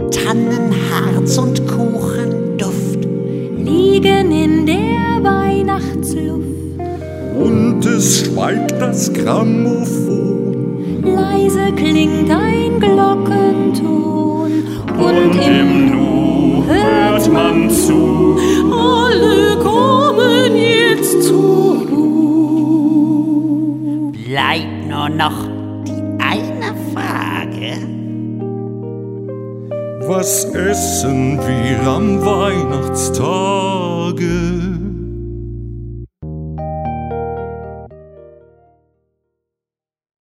Tannenharz und Kuchenduft liegen in der Weihnachtsluft. Und es schweigt das Grammophon. Leise klingt ein Glockenton. Und im Nu hört man zu. Alle kommen jetzt zur Ruhe. Bleibt nur noch die eine Frage. Was essen wir am Weihnachtstage?